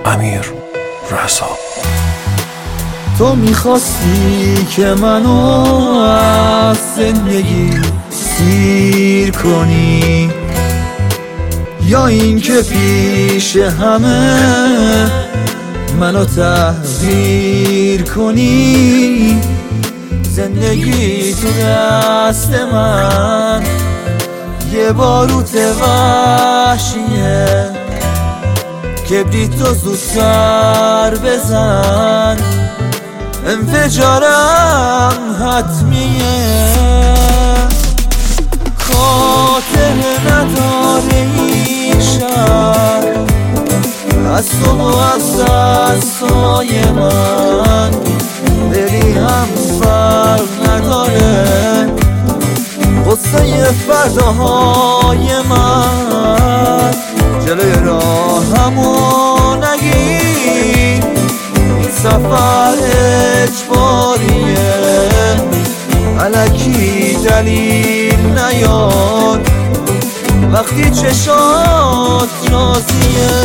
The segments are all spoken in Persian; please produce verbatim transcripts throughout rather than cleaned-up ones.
امیر رضا. تو میخواستی که منو از زندگی سیر کنی، یا این که پیش همه منو تحقیر کنی. زندگی تو دست من یه باروت وحشیه، کبریتو زودتر بزن، انفجارم حتمیه. خاطر نداره این شهر از تو و از دستای من، بری هم فرق نداره غصه فرداهای من. جلوی راهمو نگیر، این سفر اجباریه، الکی دلیل نیار وقتی چشات راضیه.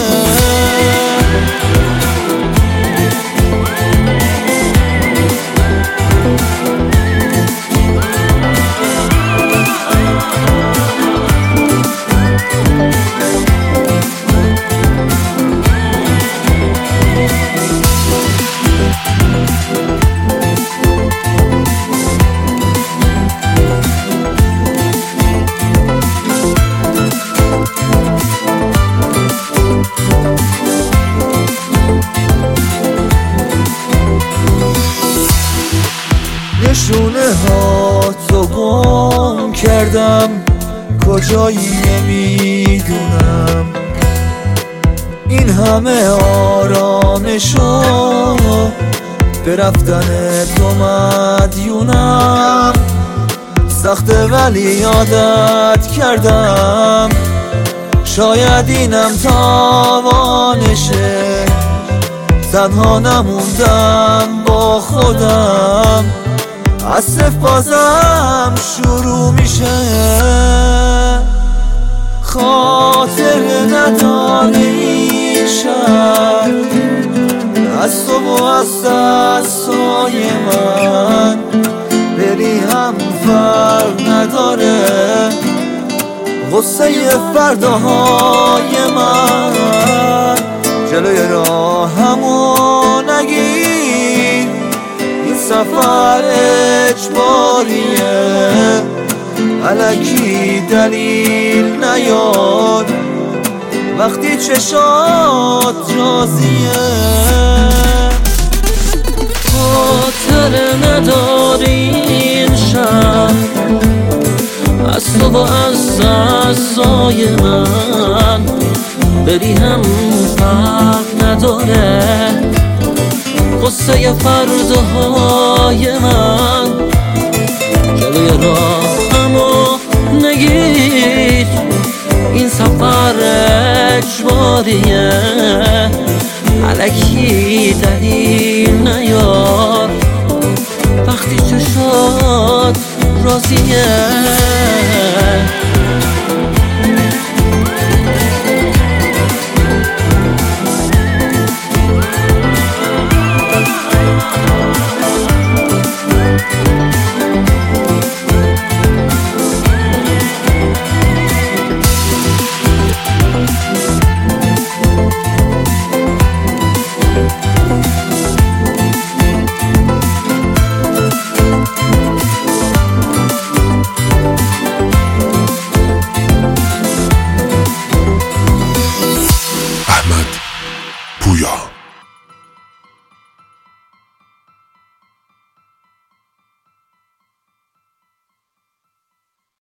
نشونه ها تو گم کردم، کجایی نمیدونم. این همه آرامشو به رفتن تو مدیونم. سخته ولی عادت کردم، شاید اینم تاوانشه. تنها نموندم با خودم، از صفر بازم شروع میشه. خاطر نداره این شهر از تو و از دستای من، بری هم فرق نداره غصه فرداهای من. جلوی راهمو نگیر، این سفر اجباریه، الکی دلیل نیار وقتی چشات راضیه. خاطر نداری این شهر از تو و از دستای من، بری هم فرق نداره غصه فرداهای من. جلوی راهمو نگیر، این سفر اجباریه، الکی دلیل نیار وقتی چشات راضیه.